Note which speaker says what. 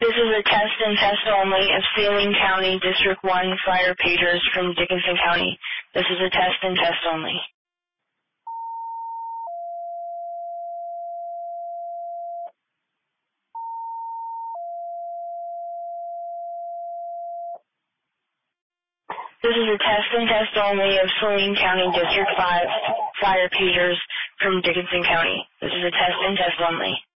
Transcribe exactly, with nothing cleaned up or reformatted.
Speaker 1: This is a test and test only of Saline County District one fire pagers from Dickinson County. This is a test and test only. This is a test and test only of Saline County District five fire pagers from Dickinson County. This is a test and test only.